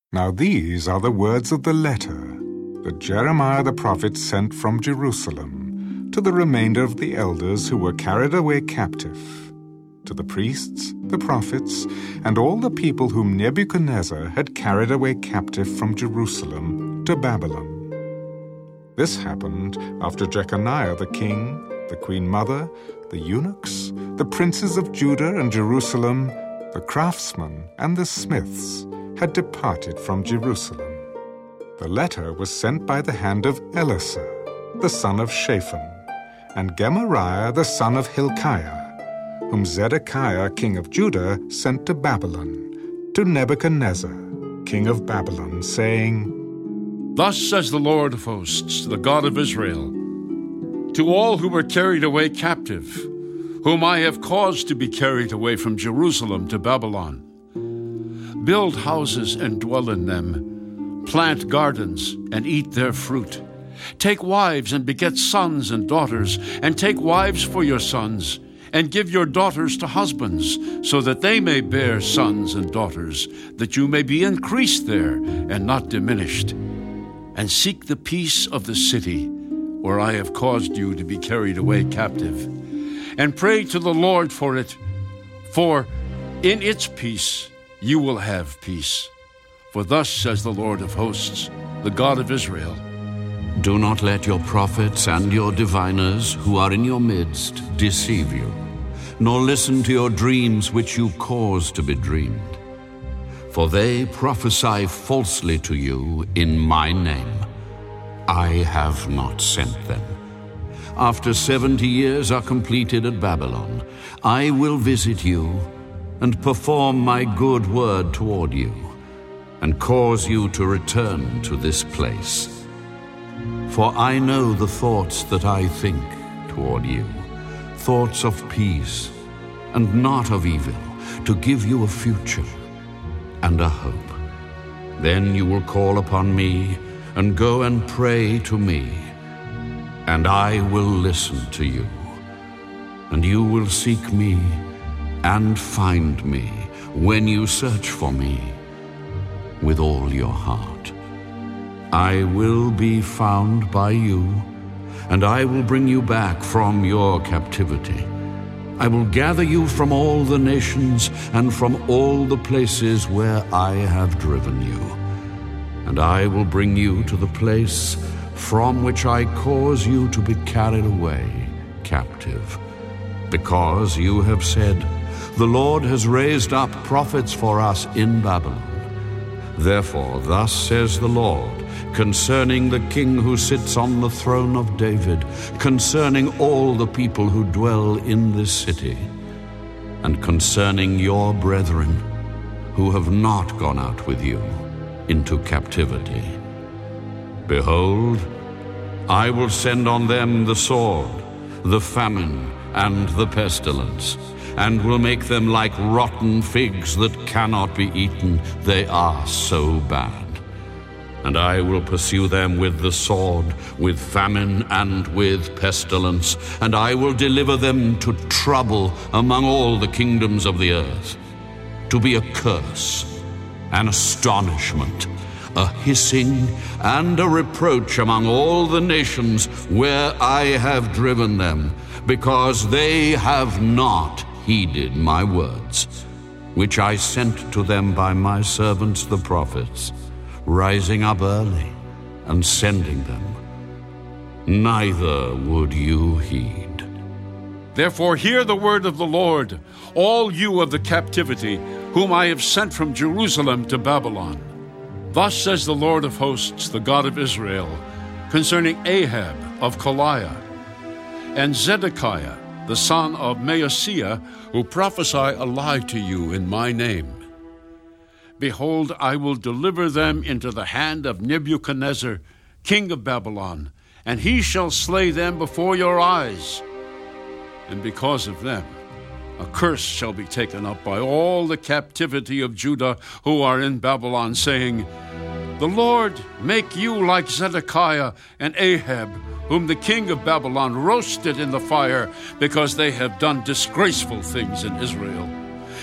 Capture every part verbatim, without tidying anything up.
Now these are the words of the letter that Jeremiah the prophet sent from Jerusalem to the remainder of the elders who were carried away captive, to the priests, the prophets, and all the people whom Nebuchadnezzar had carried away captive from Jerusalem to Babylon. This happened after Jeconiah the king, the queen mother, the eunuchs, the princes of Judah and Jerusalem, the craftsmen and the smiths had departed from Jerusalem. The letter was sent by the hand of Elasah, the son of Shaphan, and Gemariah the son of Hilkiah, whom Zedekiah king of Judah sent to Babylon, to Nebuchadnezzar, king of Babylon, saying, Thus says the Lord of hosts, the God of Israel, to all who were carried away captive, whom I have caused to be carried away from Jerusalem to Babylon, build houses and dwell in them, plant gardens and eat their fruit. Take wives and beget sons and daughters, and take wives for your sons, and give your daughters to husbands, so that they may bear sons and daughters, that you may be increased there and not diminished. And seek the peace of the city, where I have caused you to be carried away captive, and pray to the Lord for it, for in its peace you will have peace. For thus says the Lord of hosts, the God of Israel, Do not let your prophets and your diviners who are in your midst deceive you, nor listen to your dreams which you cause to be dreamed. For they prophesy falsely to you in my name. I have not sent them. After seventy years are completed at Babylon, I will visit you and perform my good word toward you, and cause you to return to this place. For I know the thoughts that I think toward you, thoughts of peace and not of evil, to give you a future and a hope. Then you will call upon me and go and pray to me, and I will listen to you. And you will seek me and find me when you search for me with all your heart. I will be found by you, and I will bring you back from your captivity. I will gather you from all the nations and from all the places where I have driven you. And I will bring you to the place from which I cause you to be carried away captive. Because you have said, The Lord has raised up prophets for us in Babylon. Therefore, thus says the Lord, concerning the king who sits on the throne of David, concerning all the people who dwell in this city, and concerning your brethren who have not gone out with you into captivity. Behold, I will send on them the sword, the famine, and the pestilence, and will make them like rotten figs that cannot be eaten. They are so bad. And I will pursue them with the sword, with famine, and with pestilence, and I will deliver them to trouble among all the kingdoms of the earth, to be a curse, an astonishment, a hissing, and a reproach among all the nations where I have driven them, because they have not heeded my words, which I sent to them by my servants the prophets, rising up early and sending them. Neither would you heed. Therefore hear the word of the Lord, all you of the captivity, whom I have sent from Jerusalem to Babylon. Thus says the Lord of hosts, the God of Israel, concerning Ahab of Koliah, and Zedekiah, the son of Maaseiah, who prophesy a lie to you in my name. Behold, I will deliver them into the hand of Nebuchadnezzar, king of Babylon, and he shall slay them before your eyes. And because of them, a curse shall be taken up by all the captivity of Judah who are in Babylon, saying, The Lord make you like Zedekiah and Ahab, whom the king of Babylon roasted in the fire, because they have done disgraceful things in Israel.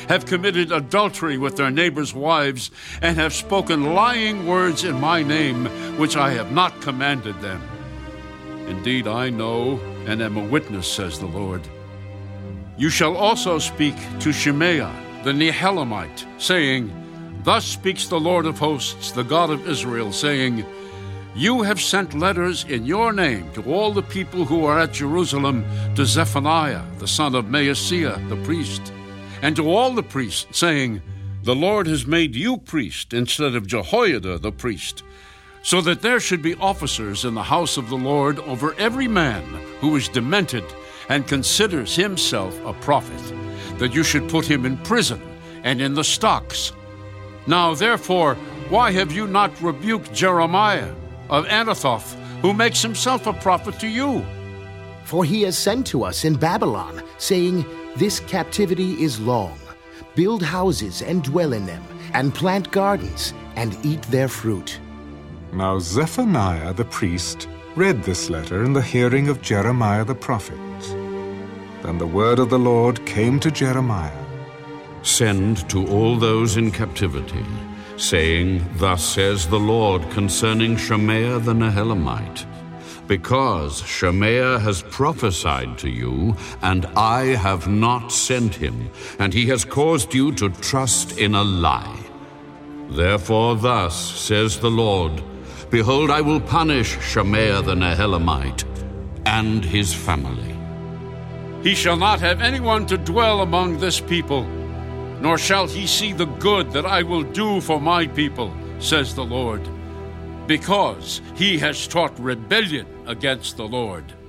have committed adultery with their neighbors' wives, and have spoken lying words in my name, which I have not commanded them. Indeed, I know and am a witness, says the Lord. You shall also speak to Shemaiah the Nehelamite, saying, Thus speaks the Lord of hosts, the God of Israel, saying, You have sent letters in your name to all the people who are at Jerusalem, to Zephaniah, the son of Maaseiah, the priest, and to all the priests, saying, The Lord has made you priest instead of Jehoiada the priest, so that there should be officers in the house of the Lord over every man who is demented and considers himself a prophet, that you should put him in prison and in the stocks. Now, therefore, why have you not rebuked Jeremiah of Anathoth, who makes himself a prophet to you? For he has sent to us in Babylon, saying, This captivity is long. Build houses and dwell in them, and plant gardens, and eat their fruit. Now Zephaniah the priest read this letter in the hearing of Jeremiah the prophet. Then the word of the Lord came to Jeremiah. Send to all those in captivity, saying, Thus says the Lord concerning Shemaiah the Nehelamite, because Shemaiah has prophesied to you, and I have not sent him, and he has caused you to trust in a lie. Therefore thus says the Lord, Behold, I will punish Shemaiah the Nehelamite and his family. He shall not have anyone to dwell among this people, nor shall he see the good that I will do for my people, says the Lord, because he has taught rebellion against the Lord.